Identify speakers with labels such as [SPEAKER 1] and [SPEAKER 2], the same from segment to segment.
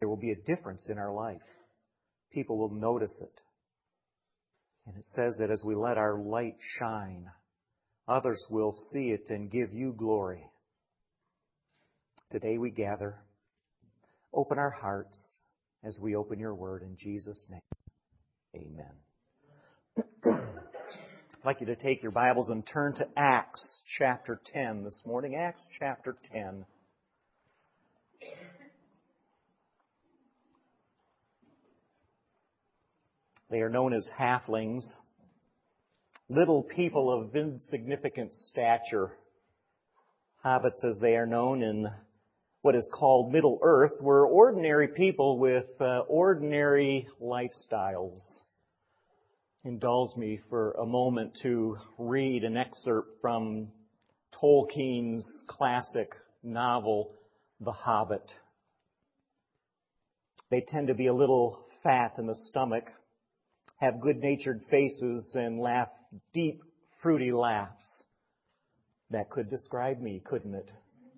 [SPEAKER 1] there will be a difference in our life. People will notice it. And it says that as we let our light shine, others will see it and give you glory. Today we gather. Open our hearts as we open your word in Jesus' name. Amen. I'd like you to take your Bibles and turn to Acts chapter 10 this morning. Acts chapter 10. They are known as halflings, little people of insignificant stature. Hobbits, as they are known in what is called Middle Earth, were ordinary people with ordinary lifestyles. Indulge me for a moment to read an excerpt from Tolkien's classic novel, The Hobbit. They tend to be a little fat in the stomach, have good-natured faces, and laugh deep, fruity laughs. That could describe me, couldn't it?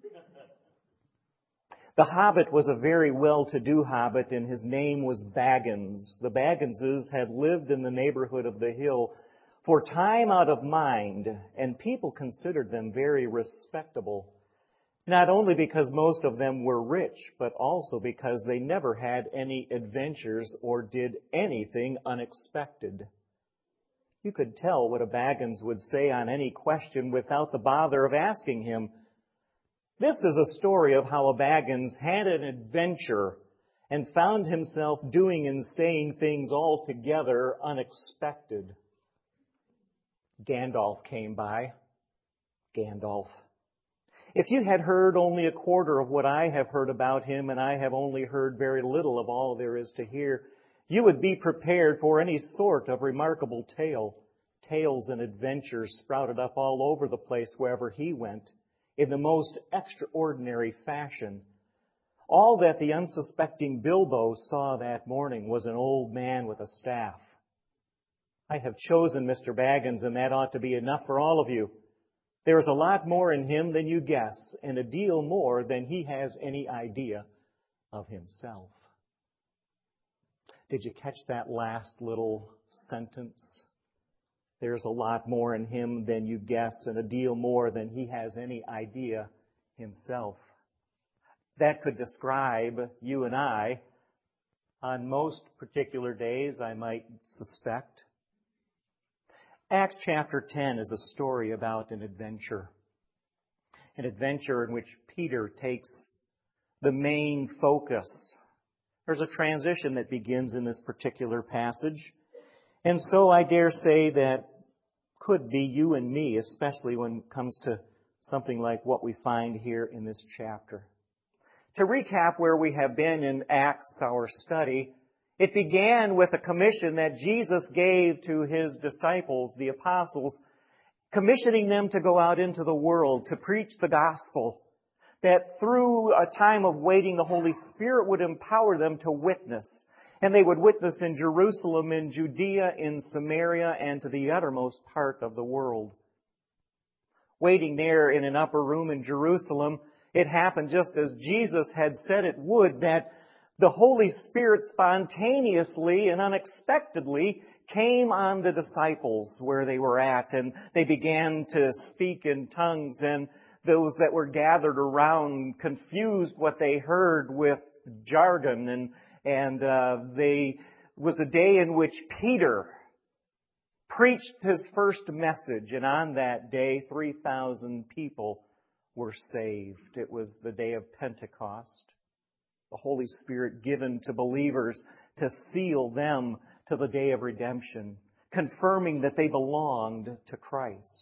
[SPEAKER 1] The Hobbit was a very well-to-do Hobbit, and his name was Baggins. The Bagginses had lived in the neighborhood of the hill for time out of mind, and people considered them very respectable. Not only because most of them were rich, but also because they never had any adventures or did anything unexpected. You could tell what a Baggins would say on any question without the bother of asking him. This is a story of how a Baggins had an adventure and found himself doing and saying things altogether unexpected. Gandalf came by. Gandalf. If you had heard only a quarter of what I have heard about him, and I have only heard very little of all there is to hear, you would be prepared for any sort of remarkable tale. Tales and adventures sprouted up all over the place wherever he went, in the most extraordinary fashion. All that the unsuspecting Bilbo saw that morning was an old man with a staff. I have chosen Mr. Baggins, and that ought to be enough for all of you. There is a lot more in him than you guess, and a deal more than he has any idea of himself. Did you catch that last little sentence? There's a lot more in him than you guess, and a deal more than he has any idea himself. That could describe you and I on most particular days, I might suspect. Acts chapter 10 is a story about an adventure in which Peter takes the main focus. There's a transition that begins in this particular passage. And so I dare say that could be you and me, especially when it comes to something like what we find here in this chapter. To recap where we have been in Acts, our study, it began with a commission that Jesus gave to His disciples, the apostles, commissioning them to go out into the world to preach the gospel, that through a time of waiting, the Holy Spirit would empower them to witness. And they would witness in Jerusalem, in Judea, in Samaria, and to the uttermost part of the world. Waiting there in an upper room in Jerusalem, it happened just as Jesus had said it would, that the Holy Spirit spontaneously and unexpectedly came on the disciples where they were at, and they began to speak in tongues, and those that were gathered around confused what they heard with jargon, and was a day in which Peter preached his first message, and on that day 3,000 people were saved. It was the day of Pentecost. The Holy Spirit given to believers to seal them to the day of redemption, confirming that they belonged to Christ.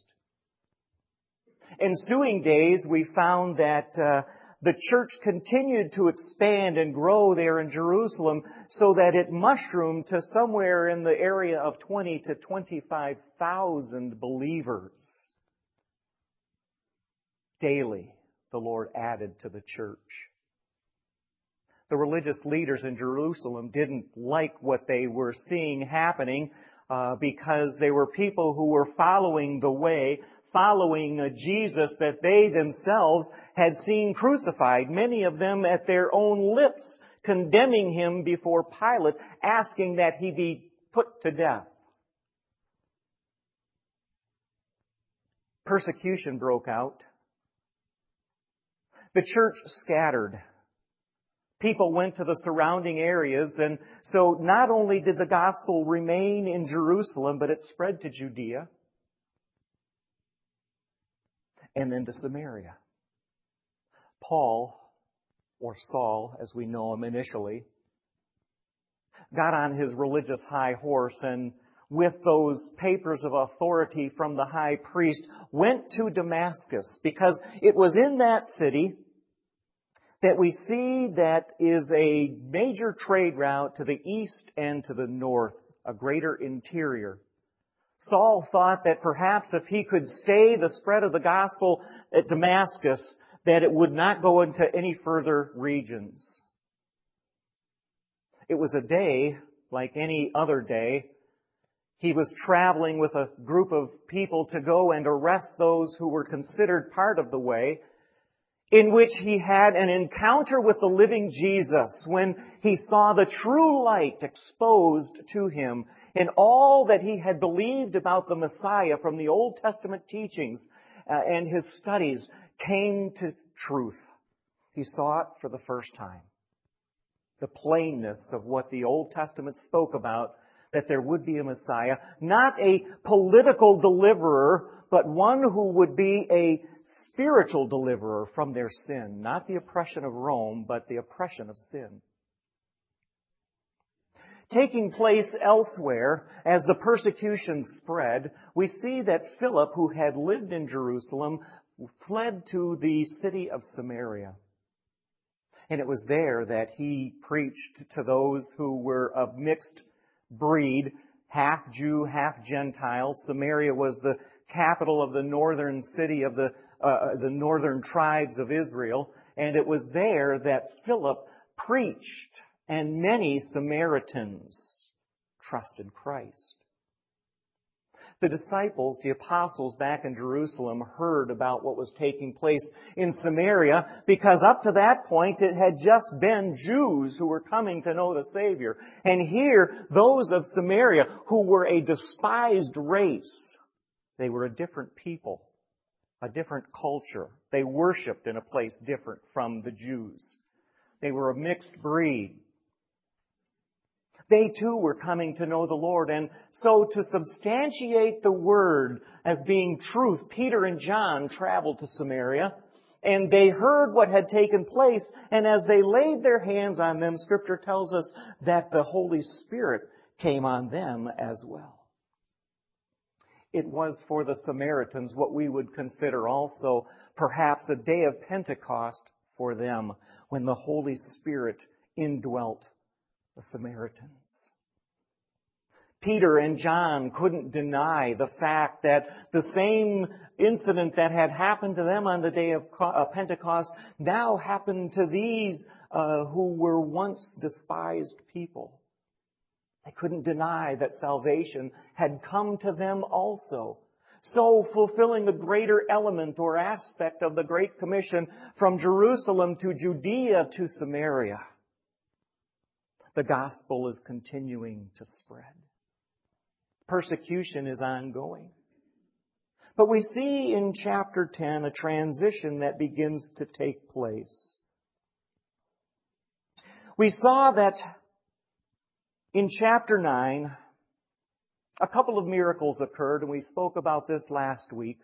[SPEAKER 1] Ensuing days, we found that the church continued to expand and grow there in Jerusalem so that it mushroomed to somewhere in the area of 20 to 25,000 believers. Daily, the Lord added to the church. The religious leaders in Jerusalem didn't like what they were seeing happening because they were people who were following the way, following a Jesus that they themselves had seen crucified. Many of them at their own lips condemning him before Pilate, asking that he be put to death. Persecution broke out. The church scattered. People went to the surrounding areas, and so not only did the gospel remain in Jerusalem, but it spread to Judea and then to Samaria. Paul, or Saul, as we know him initially, got on his religious high horse and with those papers of authority from the high priest went to Damascus, because it was in that city that we see that is a major trade route to the east and to the north, a greater interior. Saul thought that perhaps if he could stay the spread of the gospel at Damascus, that it would not go into any further regions. It was a day like any other day. He was traveling with a group of people to go and arrest those who were considered part of the way, in which he had an encounter with the living Jesus when he saw the true light exposed to him, and all that he had believed about the Messiah from the Old Testament teachings and his studies came to truth. He saw it for the first time. The plainness of what the Old Testament spoke about, that there would be a Messiah, not a political deliverer, but one who would be a spiritual deliverer from their sin. Not the oppression of Rome, but the oppression of sin. Taking place elsewhere, as the persecution spread, we see that Philip, who had lived in Jerusalem, fled to the city of Samaria. And it was there that he preached to those who were of mixed breed, half Jew, half Gentile. Samaria was the capital of the northern city of the northern tribes of Israel. And it was there that Philip preached, and many Samaritans trusted Christ. The disciples, the apostles back in Jerusalem, heard about what was taking place in Samaria, because up to that point it had just been Jews who were coming to know the Savior. And here, those of Samaria who were a despised race, they were a different people, a different culture. They worshiped in a place different from the Jews. They were a mixed breed. They too were coming to know the Lord. And so to substantiate the word as being truth, Peter and John traveled to Samaria, and they heard what had taken place. And as they laid their hands on them, Scripture tells us that the Holy Spirit came on them as well. It was for the Samaritans what we would consider also perhaps a day of Pentecost for them, when the Holy Spirit indwelt the Samaritans. Peter and John couldn't deny the fact that the same incident that had happened to them on the day of Pentecost now happened to these who were once despised people. They couldn't deny that salvation had come to them also. So fulfilling a greater element or aspect of the Great Commission from Jerusalem to Judea to Samaria. The gospel is continuing to spread. Persecution is ongoing. But we see in chapter 10 a transition that begins to take place. We saw that in chapter 9, a couple of miracles occurred, and we spoke about this last week.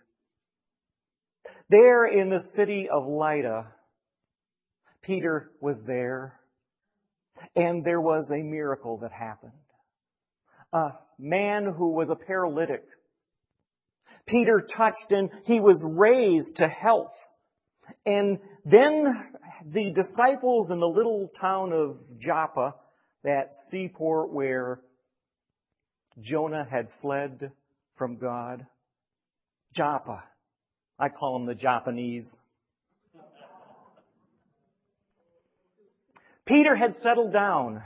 [SPEAKER 1] There in the city of Lydda, Peter was there. And there was a miracle that happened. A man who was a paralytic. Peter touched and he was raised to health. And then the disciples in the little town of Joppa, that seaport where Jonah had fled from God. Joppa. I call them the Japanese. Peter had settled down.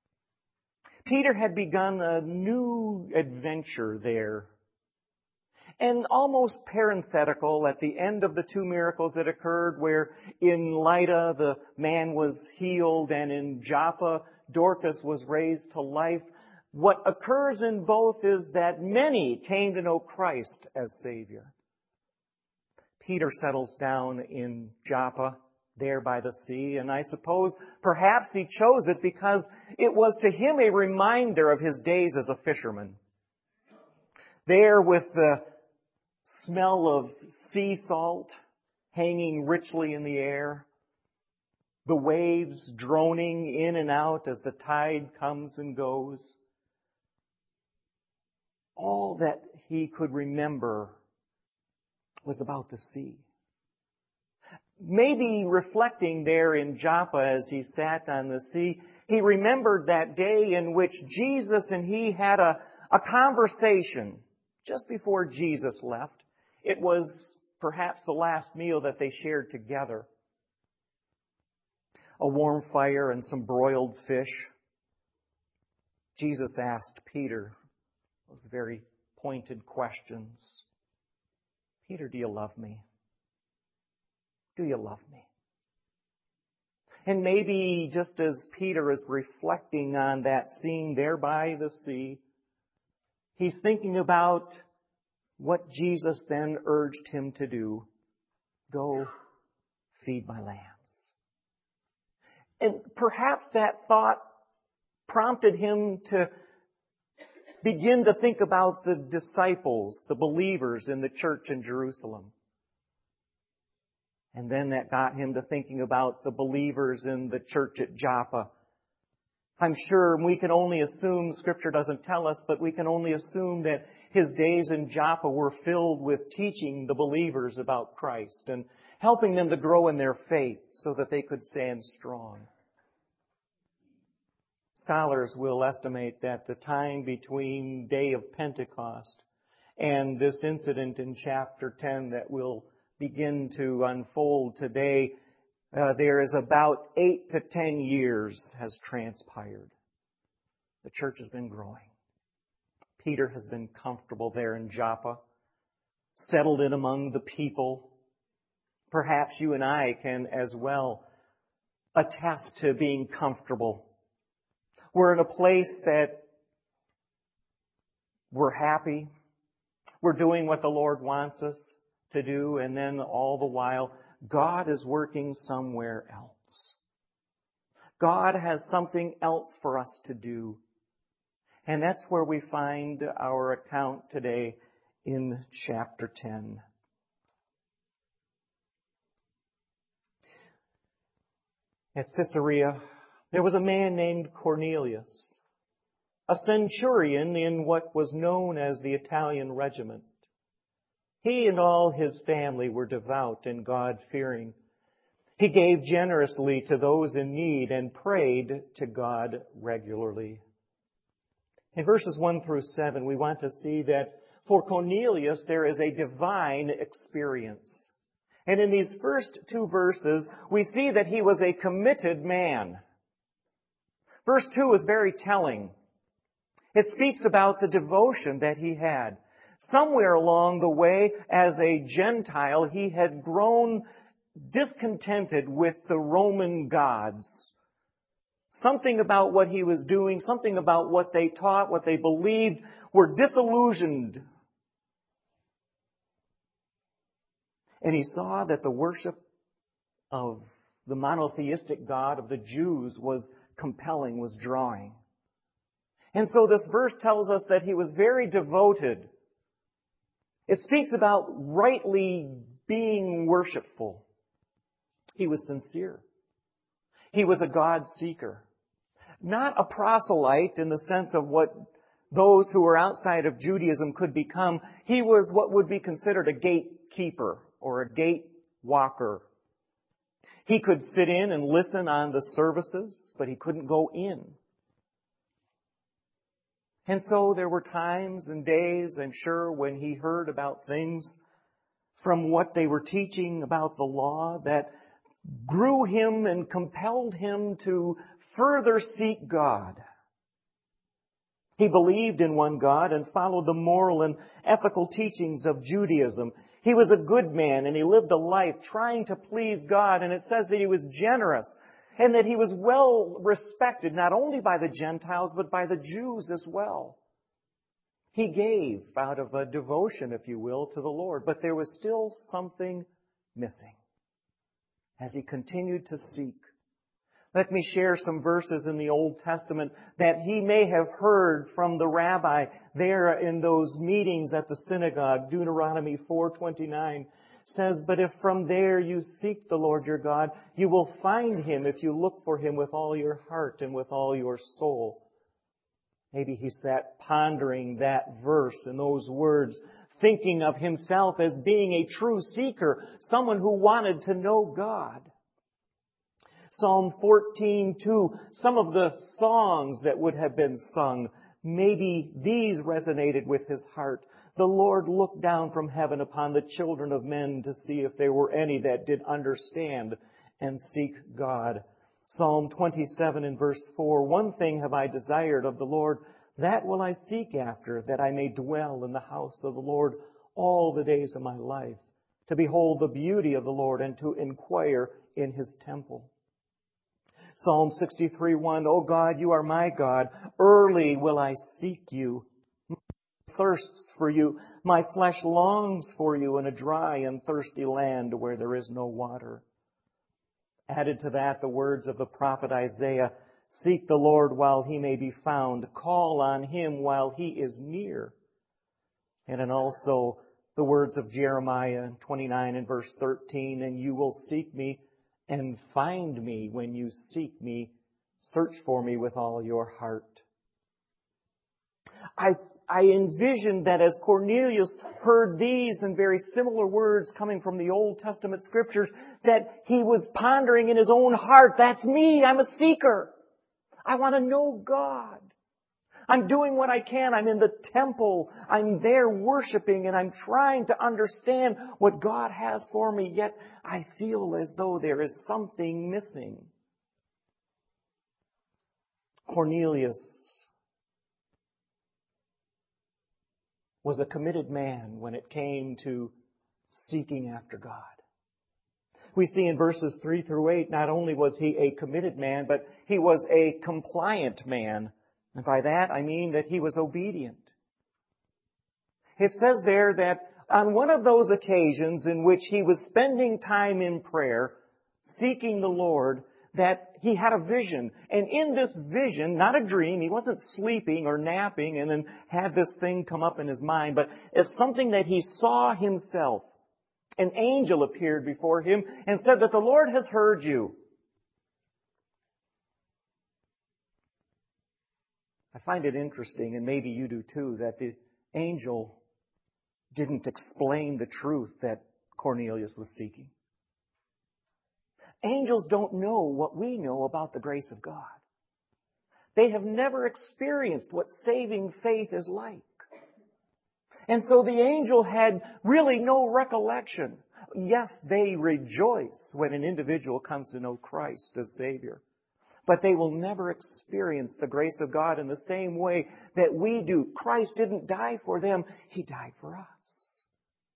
[SPEAKER 1] Peter had begun a new adventure there. And almost parenthetical at the end of the two miracles that occurred, where in Lydda the man was healed and in Joppa Dorcas was raised to life, what occurs in both is that many came to know Christ as Savior. Peter settles down in Joppa, there by the sea, and I suppose perhaps he chose it because it was to him a reminder of his days as a fisherman. There with the smell of sea salt hanging richly in the air, the waves droning in and out as the tide comes and goes, all that he could remember was about the sea. Maybe reflecting there in Joppa as he sat on the sea, he remembered that day in which Jesus and he had a conversation just before Jesus left. It was perhaps the last meal that they shared together. A warm fire and some broiled fish. Jesus asked Peter those very pointed questions. Peter, do you love me? Do you love me? And maybe just as Peter is reflecting on that scene there by the sea, he's thinking about what Jesus then urged him to do. Go feed my lambs. And perhaps that thought prompted him to begin to think about the disciples, the believers in the church in Jerusalem. And then that got him to thinking about the believers in the church at Joppa. I'm sure we can only assume, Scripture doesn't tell us, but we can only assume that his days in Joppa were filled with teaching the believers about Christ and helping them to grow in their faith so that they could stand strong. Scholars will estimate that the time between day of Pentecost and this incident in chapter 10 that will begin to unfold today, there is about 8 to 10 years has transpired. The church has been growing. Peter has been comfortable there in Joppa, settled in among the people. Perhaps you and I can as well attest to being comfortable. We're in a place that we're happy. We're doing what the Lord wants us to do, and then all the while, God is working somewhere else. God has something else for us to do. And that's where we find our account today in chapter 10. At Caesarea, there was a man named Cornelius, a centurion in what was known as the Italian regiment. He and all his family were devout and God-fearing. He gave generously to those in need and prayed to God regularly. In verses 1 through 7, we want to see that for Cornelius there is a divine experience. And in these first two verses, we see that he was a committed man. Verse 2 is very telling. It speaks about the devotion that he had. Somewhere along the way, as a Gentile, he had grown discontented with the Roman gods. Something about what he was doing, something about what they taught, what they believed, were disillusioned. And he saw that the worship of the monotheistic God of the Jews was compelling, was drawing. And so this verse tells us that he was very devoted. It speaks about rightly being worshipful. He was sincere. He was a God seeker. Not a proselyte in the sense of what those who were outside of Judaism could become. He was what would be considered a gatekeeper or a gate walker. He could sit in and listen on the services, but he couldn't go in. And so there were times and days, I'm sure, when he heard about things from what they were teaching about the law that grew him and compelled him to further seek God. He believed in one God and followed the moral and ethical teachings of Judaism. He was a good man and he lived a life trying to please God, and it says that he was generous and that he was well respected not only by the Gentiles but by the Jews as well. He gave out of a devotion, if you will, to the Lord, but there was still something missing as he continued to seek. Let me share some verses in the Old Testament that he may have heard from the rabbi there in those meetings at the synagogue. Deuteronomy 4:29 says, "But if from there you seek the Lord your God, you will find Him if you look for Him with all your heart and with all your soul." Maybe he sat pondering that verse and those words, thinking of himself as being a true seeker, someone who wanted to know God. Psalm 14:2, some of the songs that would have been sung, maybe these resonated with his heart. "The Lord looked down from heaven upon the children of men to see if there were any that did understand and seek God." Psalm 27 and verse 4, "One thing have I desired of the Lord, that will I seek after, that I may dwell in the house of the Lord all the days of my life, to behold the beauty of the Lord and to inquire in His temple." Psalm 63:1, "O God, you are my God. Early will I seek you. My soul thirsts for you. My flesh longs for you in a dry and thirsty land where there is no water." Added to that, the words of the prophet Isaiah, "Seek the Lord while He may be found. Call on Him while He is near." And then also the words of Jeremiah 29 and verse 13, "And you will seek me and find me when you seek me. Search for me with all your heart." I envisioned that as Cornelius heard these and very similar words coming from the Old Testament Scriptures, that he was pondering in his own heart, "That's me, I'm a seeker. I want to know God. I'm doing what I can. I'm in the temple. I'm there worshiping and I'm trying to understand what God has for me, yet I feel as though there is something missing." Cornelius was a committed man when it came to seeking after God. We see in verses 3 through 8, not only was he a committed man, but he was a compliant man. And by that I mean that he was obedient. It says there that on one of those occasions in which he was spending time in prayer, seeking the Lord, that he had a vision. And in this vision, not a dream, he wasn't sleeping or napping and then had this thing come up in his mind, but it's something that he saw himself. An angel appeared before him and said that the Lord has heard you. I find it interesting, and maybe you do too, that the angel didn't explain the truth that Cornelius was seeking. Angels don't know what we know about the grace of God. They have never experienced what saving faith is like. And so the angel had really no recollection. Yes, they rejoice when an individual comes to know Christ as Savior. But they will never experience the grace of God in the same way that we do. Christ didn't die for them. He died for us.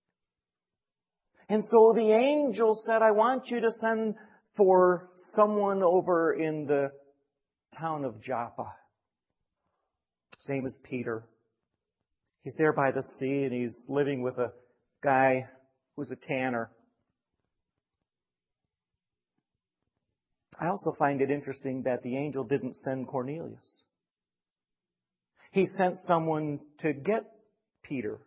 [SPEAKER 1] And so the angel said, "I want you to send for someone over in the town of Joppa." His name is Peter. He's there by the sea and he's living with a guy who's a tanner. I also find it interesting that the angel didn't send Cornelius. He sent someone to get Peter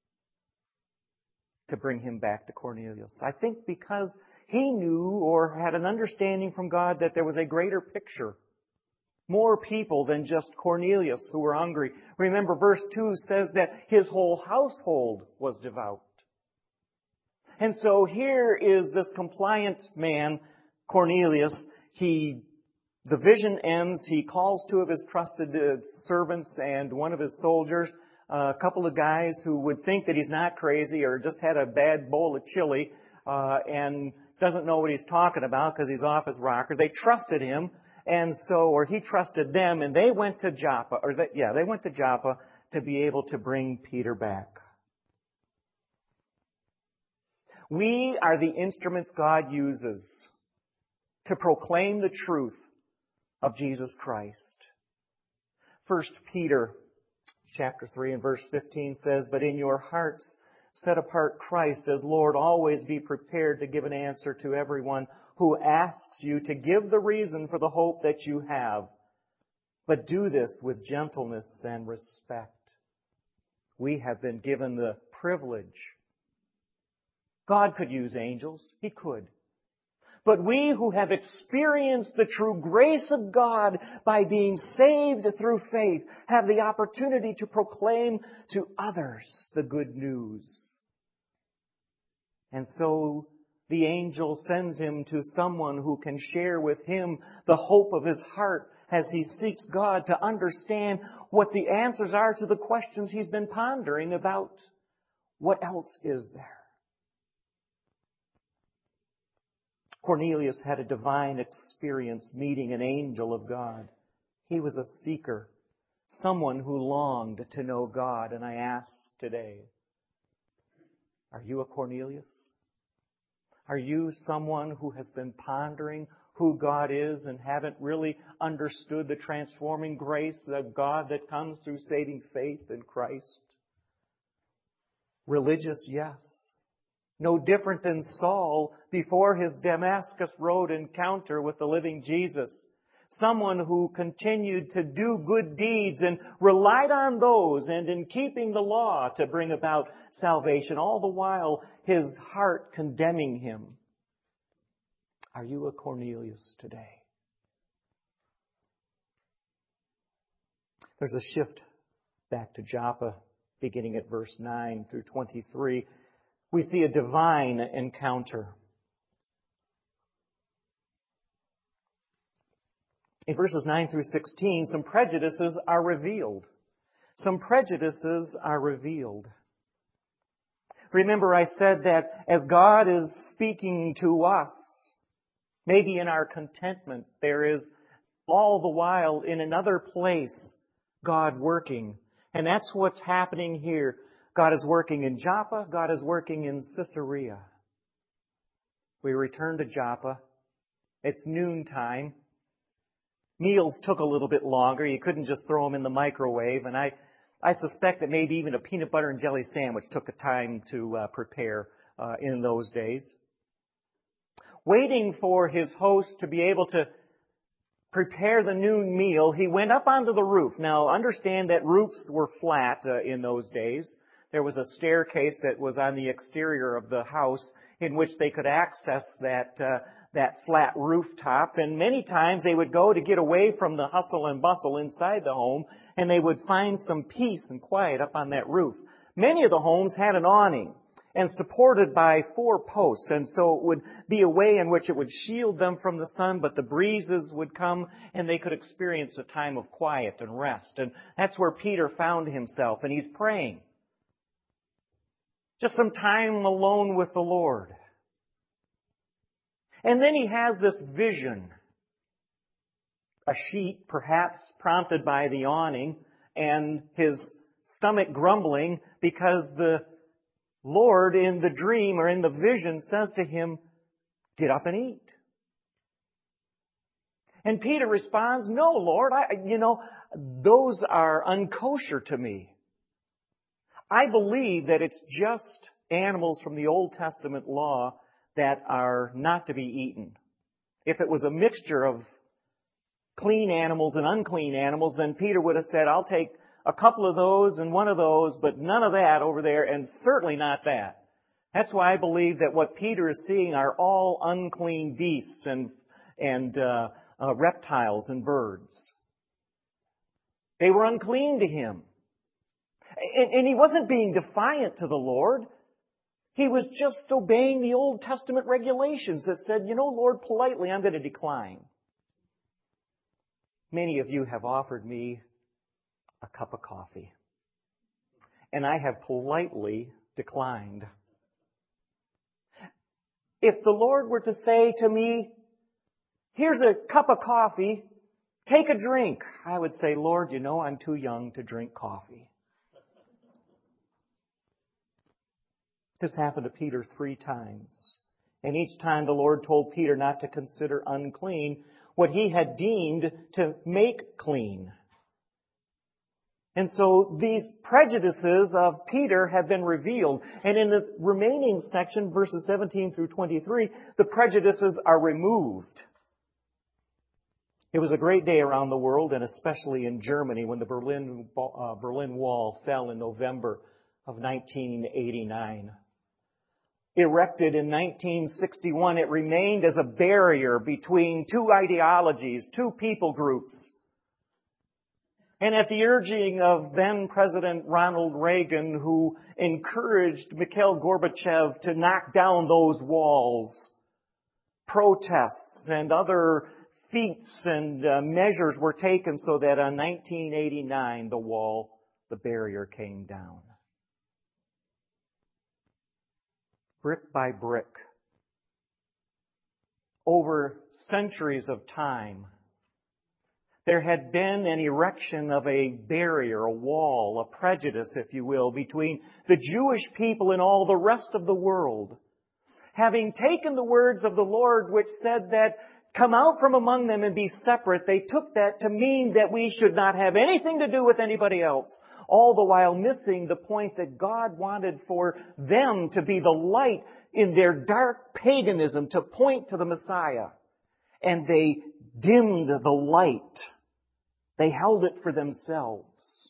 [SPEAKER 1] to bring him back to Cornelius. I think because he knew or had an understanding from God that there was a greater picture. More people than just Cornelius who were hungry. Remember, verse 2 says that his whole household was devout. And so here is this compliant man, Cornelius. The vision ends. He calls two of his trusted servants and one of his soldiers, a couple of guys who would think that he's not crazy or just had a bad bowl of chili and doesn't know what he's talking about because he's off his rocker. They trusted him. or he trusted them, and they went to Joppa, they went to Joppa to be able to bring Peter back. We are the instruments God uses to proclaim the truth of Jesus Christ. 1 Peter chapter 3 and verse 15 says, "But in your hearts set apart Christ as Lord. Always be prepared to give an answer to everyone who asks you to give the reason for the hope that you have. But do this with gentleness and respect." We have been given the privilege. God could use angels. He could. But we who have experienced the true grace of God by being saved through faith have the opportunity to proclaim to others the good news. And so the angel sends him to someone who can share with him the hope of his heart as he seeks God to understand what the answers are to the questions he's been pondering about. What else is there? Cornelius had a divine experience meeting an angel of God. He was a seeker, someone who longed to know God. And I ask today, are you a Cornelius? Are you someone who has been pondering who God is and haven't really understood the transforming grace of God that comes through saving faith in Christ? Religious, yes. No different than Saul before his Damascus Road encounter with the living Jesus. Someone who continued to do good deeds and relied on those and in keeping the law to bring about salvation, all the while his heart condemning him. Are you a Cornelius today? There's a shift back to Joppa, beginning at verse 9 through 23. We see a divine encounter. In verses 9 through 16, some prejudices are revealed. Some prejudices are revealed. Remember, I said that as God is speaking to us, maybe in our contentment, there is all the while in another place God working. And that's what's happening here. God is working in Joppa. God is working in Caesarea. We return to Joppa. It's noontime. Meals took a little bit longer. You couldn't just throw them in the microwave. And I suspect that maybe even a peanut butter and jelly sandwich took a time to prepare in those days. Waiting for his host to be able to prepare the noon meal, he went up onto the roof. Now, understand that roofs were flat in those days. There was a staircase that was on the exterior of the house in which they could access that flat rooftop. And many times they would go to get away from the hustle and bustle inside the home, and they would find some peace and quiet up on that roof. Many of the homes had an awning and supported by 4 posts, and so it would be a way in which it would shield them from the sun, but the breezes would come and they could experience a time of quiet and rest. And that's where Peter found himself, and he's praying. Just some time alone with the Lord. And then he has this vision. A sheet, perhaps prompted by the awning, and his stomach grumbling because the Lord in the dream or in the vision says to him, "Get up and eat." And Peter responds, "No, Lord, those are unkosher to me. I believe that it's just animals from the Old Testament law that are not to be eaten. If it was a mixture of clean animals and unclean animals, then Peter would have said, I'll take a couple of those and one of those, but none of that over there, and certainly not that." That's why I believe that what Peter is seeing are all unclean beasts and reptiles and birds. They were unclean to him. And he wasn't being defiant to the Lord. He was just obeying the Old Testament regulations that said, Lord, politely, I'm going to decline. Many of you have offered me a cup of coffee, and I have politely declined. If the Lord were to say to me, "Here's a cup of coffee, Take a drink. I would say, Lord, you know I'm too young to drink coffee. This happened to Peter 3 times. And each time the Lord told Peter not to consider unclean what he had deemed to make clean. And so these prejudices of Peter have been revealed. And in the remaining section, verses 17 through 23, the prejudices are removed. It was a great day around the world, and especially in Germany, when the Berlin Wall fell in November of 1989. Erected in 1961, it remained as a barrier between two ideologies, two people groups. And at the urging of then President Ronald Reagan, who encouraged Mikhail Gorbachev to knock down those walls, protests and other feats and measures were taken so that in 1989 the barrier came down. Brick by brick, over centuries of time, there had been an erection of a barrier, a wall, a prejudice, if you will, between the Jewish people and all the rest of the world. Having taken the words of the Lord which said that, come out from among them and be separate, they took that to mean that we should not have anything to do with anybody else, all the while missing the point that God wanted for them to be the light in their dark paganism, to point to the Messiah. And they dimmed the light. They held it for themselves.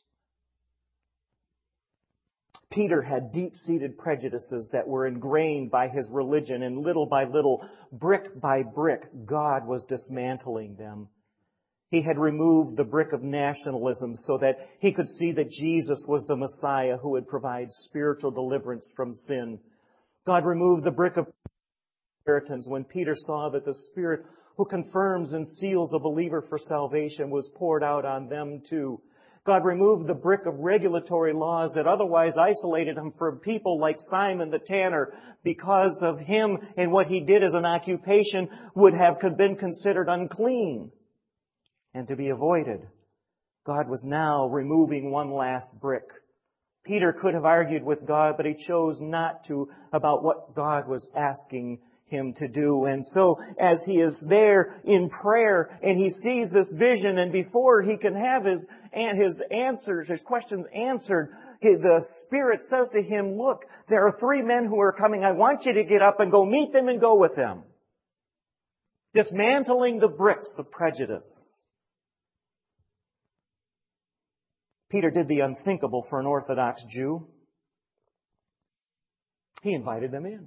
[SPEAKER 1] Peter had deep-seated prejudices that were ingrained by his religion, and little by little, brick by brick, God was dismantling them. He had removed the brick of nationalism so that he could see that Jesus was the Messiah who would provide spiritual deliverance from sin. God removed the brick of inheritance when Peter saw that the Spirit who confirms and seals a believer for salvation was poured out on them too. God removed the brick of regulatory laws that otherwise isolated him from people like Simon the tanner, because of him and what he did as an occupation would have been considered unclean and to be avoided. God was now removing one last brick. Peter could have argued with God, but he chose not to about what God was asking him to do. And so as he is there in prayer and he sees this vision, and before he can have his questions answered, the Spirit says to him, look, there are 3 men who are coming. I want you to get up and go meet them and go with them. Dismantling the bricks of prejudice. Peter did the unthinkable for an Orthodox Jew. He invited them in.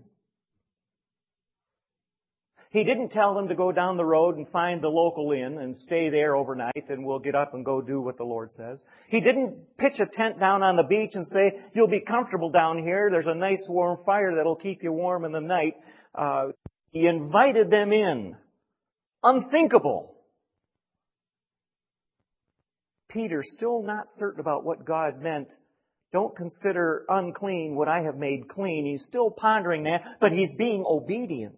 [SPEAKER 1] He didn't tell them to go down the road and find the local inn and stay there overnight and we'll get up and go do what the Lord says. He didn't pitch a tent down on the beach and say, you'll be comfortable down here. There's a nice warm fire that'll keep you warm in the night. He invited them in. Unthinkable. Peter, still not certain about what God meant. Don't consider unclean what I have made clean. He's still pondering that, but he's being obedient.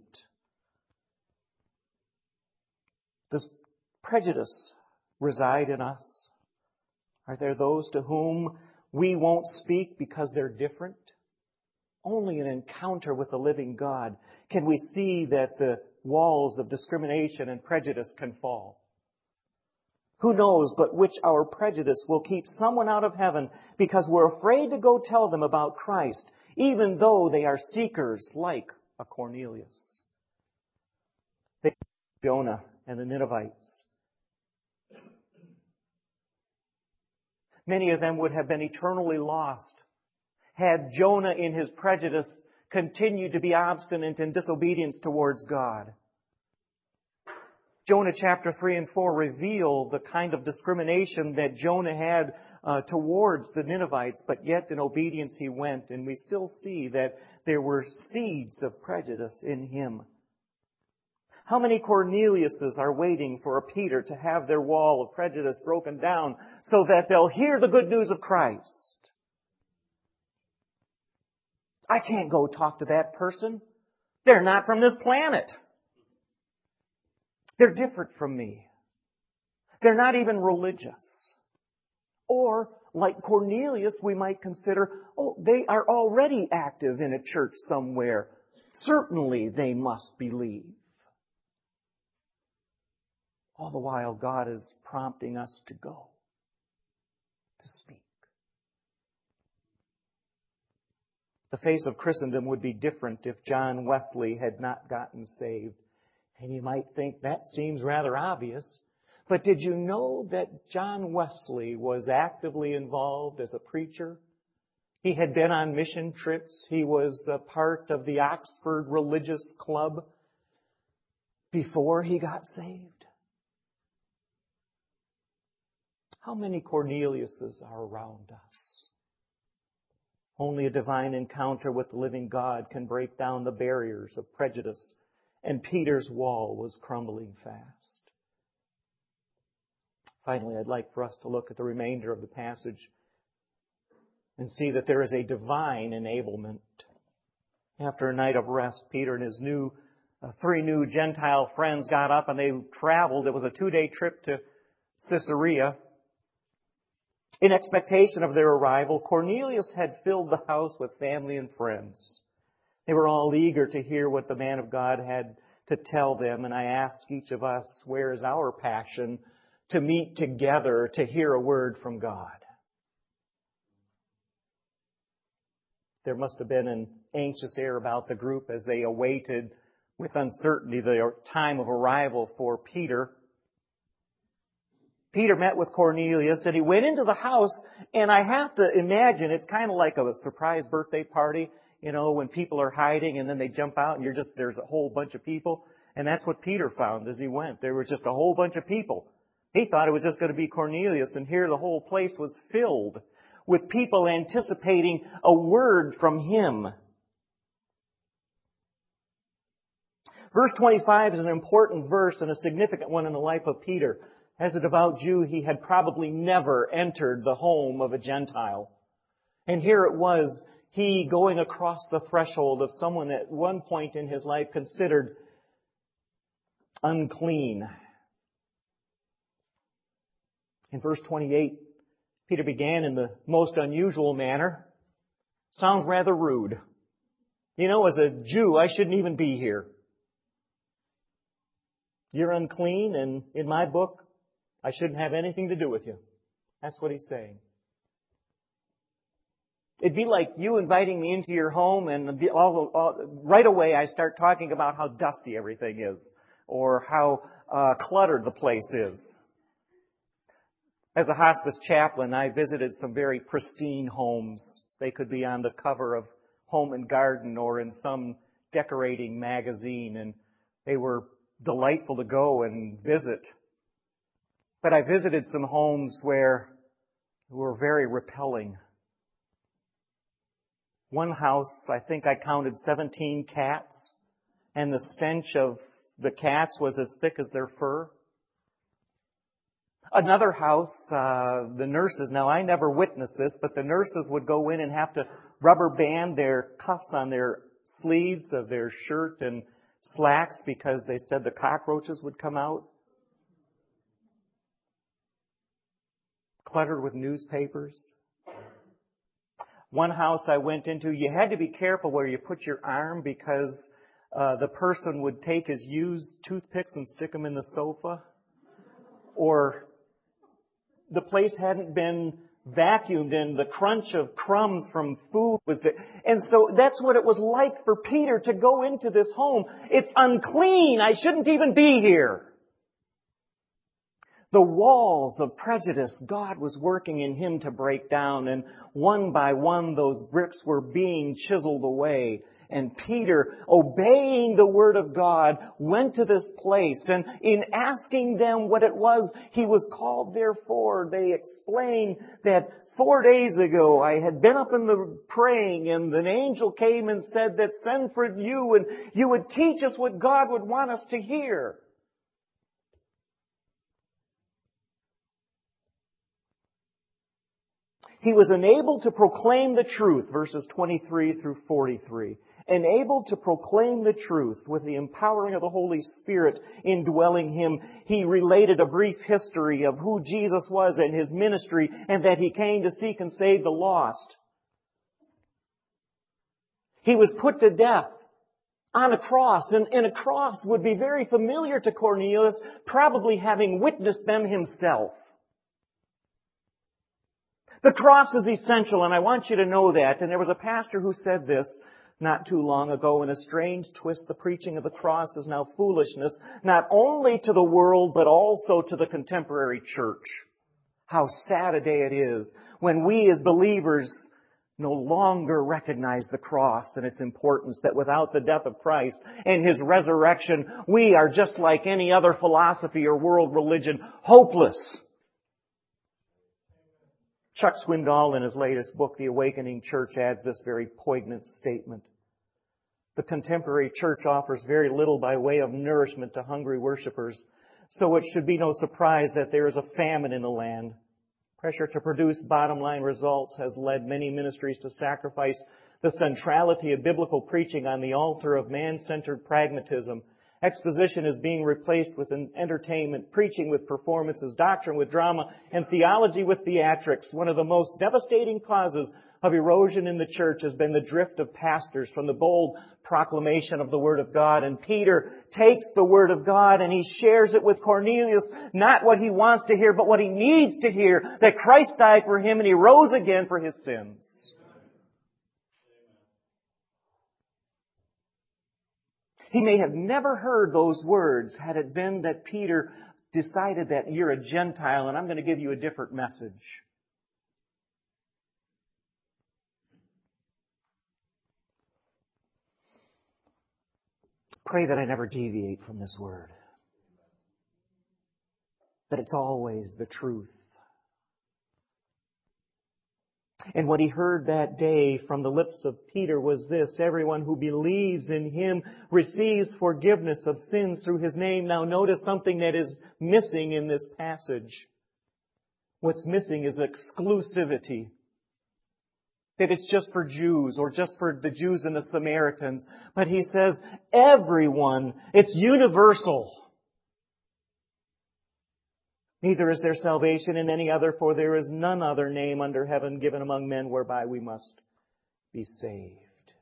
[SPEAKER 1] Does prejudice reside in us? Are there those to whom we won't speak because they're different? Only an encounter with the living God can we see that the walls of discrimination and prejudice can fall. Who knows but which our prejudice will keep someone out of heaven because we're afraid to go tell them about Christ, even though they are seekers like a Cornelius. They Jonah and the Ninevites. Many of them would have been eternally lost had Jonah in his prejudice continued to be obstinate in disobedience towards God. Jonah chapter 3 and 4 reveal the kind of discrimination that Jonah had towards the Ninevites, but yet in obedience he went, and we still see that there were seeds of prejudice in him. How many Corneliuses are waiting for a Peter to have their wall of prejudice broken down so that they'll hear the good news of Christ? I can't go talk to that person. They're not from this planet. They're different from me. They're not even religious. Or, like Cornelius, we might consider, they are already active in a church somewhere. Certainly they must believe. All the while, God is prompting us to go, to speak. The face of Christendom would be different if John Wesley had not gotten saved. And you might think that seems rather obvious. But did you know that John Wesley was actively involved as a preacher? He had been on mission trips. He was a part of the Oxford Religious Club before he got saved. How many Corneliuses are around us? Only a divine encounter with the living God can break down the barriers of prejudice, and Peter's wall was crumbling fast. Finally, I'd like for us to look at the remainder of the passage and see that there is a divine enablement. After a night of rest, Peter and his three new Gentile friends got up and they traveled. It was a 2-day trip to Caesarea. In expectation of their arrival, Cornelius had filled the house with family and friends. They were all eager to hear what the man of God had to tell them, and I ask each of us, where is our passion to meet together to hear a word from God? There must have been an anxious air about the group as they awaited with uncertainty the time of arrival for Peter. Peter met with Cornelius and he went into the house, and I have to imagine it's kind of like a surprise birthday party, you know, when people are hiding and then they jump out and there's a whole bunch of people. And that's what Peter found as he went. There were just a whole bunch of people. He thought it was just going to be Cornelius, and here the whole place was filled with people anticipating a word from him. Verse 25 is an important verse and a significant one in the life of Peter. As a devout Jew, he had probably never entered the home of a Gentile. And here it was, he going across the threshold of someone at one point in his life considered unclean. In verse 28, Peter began in the most unusual manner. Sounds rather rude. You know, as a Jew, I shouldn't even be here. You're unclean, and in my book, I shouldn't have anything to do with you. That's what he's saying. It'd be like you inviting me into your home and right away I start talking about how dusty everything is or how cluttered the place is. As a hospice chaplain, I visited some very pristine homes. They could be on the cover of Home and Garden or in some decorating magazine, and they were delightful to go and visit. But I visited some homes where were very repelling. One house, I think I counted 17 cats, and the stench of the cats was as thick as their fur. Another house, the nurses, now I never witnessed this, but the nurses would go in and have to rubber band their cuffs on their sleeves of their shirt and slacks because they said the cockroaches would come out. Cluttered with newspapers. One house I went into, you had to be careful where you put your arm because the person would take his used toothpicks and stick them in the sofa. Or the place hadn't been vacuumed and the crunch of crumbs from food was there. And so that's what it was like for Peter to go into this home. It's unclean. I shouldn't even be here. The walls of prejudice God was working in him to break down, and one by one those bricks were being chiseled away. And Peter, obeying the Word of God, went to this place, and in asking them what it was he was called there for, they explained that 4 days ago I had been up in the praying, and an angel came and said that send for you, and you would teach us what God would want us to hear. He was enabled to proclaim the truth, verses 23 through 43. Enabled to proclaim the truth with the empowering of the Holy Spirit indwelling him. He related a brief history of who Jesus was and His ministry, and that He came to seek and save the lost. He was put to death on a cross, and a cross would be very familiar to Cornelius, probably having witnessed them himself. The cross is essential, and I want you to know that. And there was a pastor who said this not too long ago. In a strange twist, the preaching of the cross is now foolishness, not only to the world, but also to the contemporary church. How sad a day it is when we as believers no longer recognize the cross and its importance, that without the death of Christ and His resurrection, we are just like any other philosophy or world religion, hopeless. Chuck Swindoll, in his latest book, The Awakening Church, adds this very poignant statement. The contemporary church offers very little by way of nourishment to hungry worshipers, so it should be no surprise that there is a famine in the land. Pressure to produce bottom-line results has led many ministries to sacrifice the centrality of biblical preaching on the altar of man-centered pragmatism. Exposition is being replaced with entertainment, preaching with performances, doctrine with drama, and theology with theatrics. One of the most devastating causes of erosion in the church has been the drift of pastors from the bold proclamation of the Word of God. And Peter takes the Word of God and he shares it with Cornelius, not what he wants to hear, but what he needs to hear, that Christ died for him and He rose again for his sins. He may have never heard those words had it been that Peter decided that you're a Gentile and I'm going to give you a different message. Pray that I never deviate from this word. That it's always the truth. And what he heard that day from the lips of Peter was this: everyone who believes in Him receives forgiveness of sins through His name. Now notice something that is missing in this passage. What's missing is exclusivity. That it's just for Jews or just for the Jews and the Samaritans. But he says everyone. It's universal. Neither is there salvation in any other, for there is none other name under heaven given among men whereby we must be saved.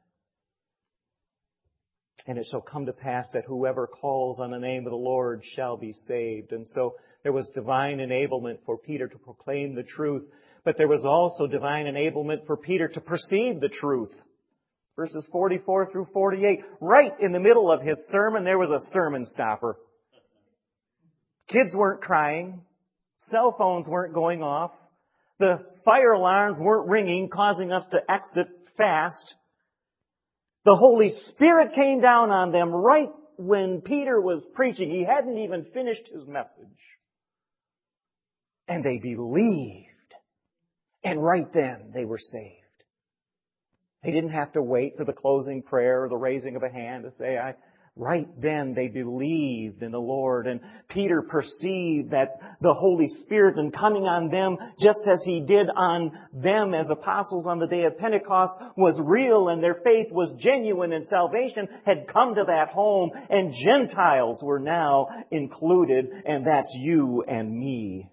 [SPEAKER 1] And it shall come to pass that whoever calls on the name of the Lord shall be saved. And so there was divine enablement for Peter to proclaim the truth, but there was also divine enablement for Peter to perceive the truth. Verses 44 through 48, right in the middle of his sermon, there was a sermon stopper. Kids weren't crying. Cell phones weren't going off. The fire alarms weren't ringing, causing us to exit fast. The Holy Spirit came down on them right when Peter was preaching. He hadn't even finished his message. And they believed. And right then they were saved. They didn't have to wait for the closing prayer or the raising of a hand to say, Right then they believed in the Lord. And Peter perceived that the Holy Spirit and coming on them, just as He did on them as apostles on the day of Pentecost, was real and their faith was genuine and salvation had come to that home and Gentiles were now included, and that's you and me.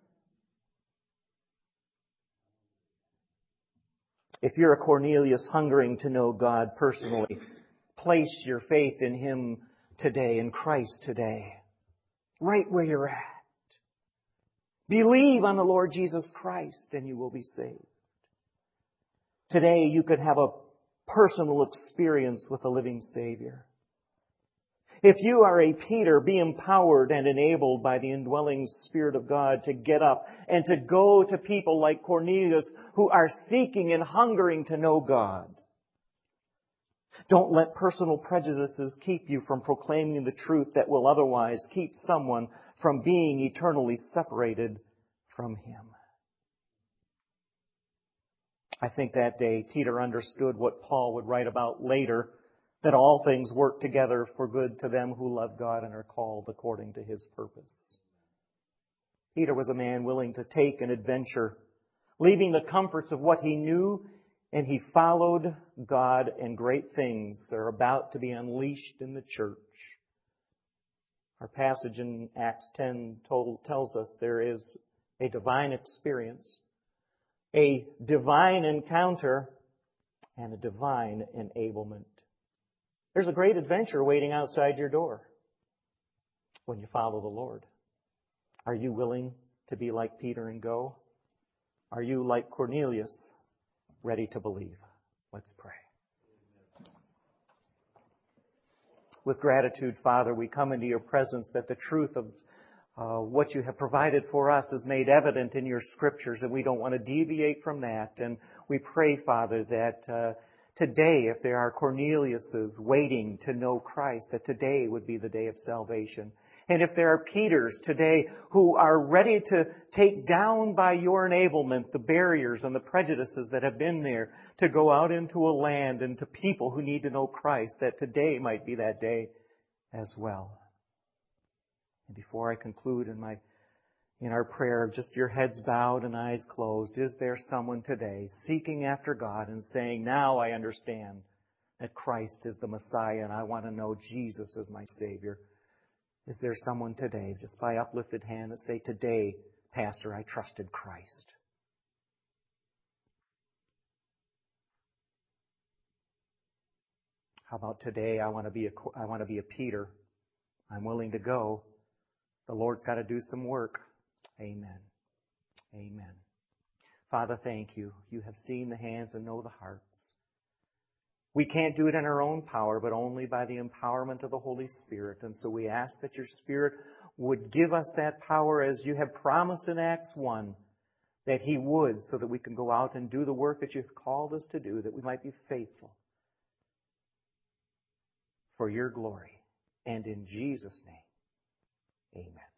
[SPEAKER 1] If you're a Cornelius hungering to know God personally, place your faith in Him today, in Christ today, right where you're at. Believe on the Lord Jesus Christ and you will be saved. Today you could have a personal experience with the living Savior. If you are a Peter, be empowered and enabled by the indwelling Spirit of God to get up and to go to people like Cornelius who are seeking and hungering to know God. Don't let personal prejudices keep you from proclaiming the truth that will otherwise keep someone from being eternally separated from Him. I think that day Peter understood what Paul would write about later, that all things work together for good to them who love God and are called according to His purpose. Peter was a man willing to take an adventure, leaving the comforts of what he knew, and he followed God, and great things are about to be unleashed in the church. Our passage in Acts 10 tells us there is a divine experience, a divine encounter, and a divine enablement. There's a great adventure waiting outside your door when you follow the Lord. Are you willing to be like Peter and go? Are you like Cornelius, ready to believe? Let's pray. With gratitude, Father, we come into your presence that the truth of what you have provided for us is made evident in your Scriptures, and we don't want to deviate from that. And we pray, Father, that today, if there are Corneliuses waiting to know Christ, that today would be the day of salvation. And if there are Peters today who are ready to take down by your enablement the barriers and the prejudices that have been there to go out into a land and to people who need to know Christ, that today might be that day as well. And before I conclude in our prayer, just your heads bowed and eyes closed, is there someone today seeking after God and saying, now I understand that Christ is the Messiah and I want to know Jesus as my Savior? Is there someone today, just by uplifted hand, that say, today, Pastor, I trusted Christ? How about today, I want to be a Peter. I'm willing to go. The Lord's got to do some work. Amen. Amen. Father, thank you. You have seen the hands and know the hearts. We can't do it in our own power, but only by the empowerment of the Holy Spirit. And so we ask that your Spirit would give us that power as you have promised in Acts 1, that He would, so that we can go out and do the work that you've called us to do, that we might be faithful for your glory. And in Jesus' name, amen.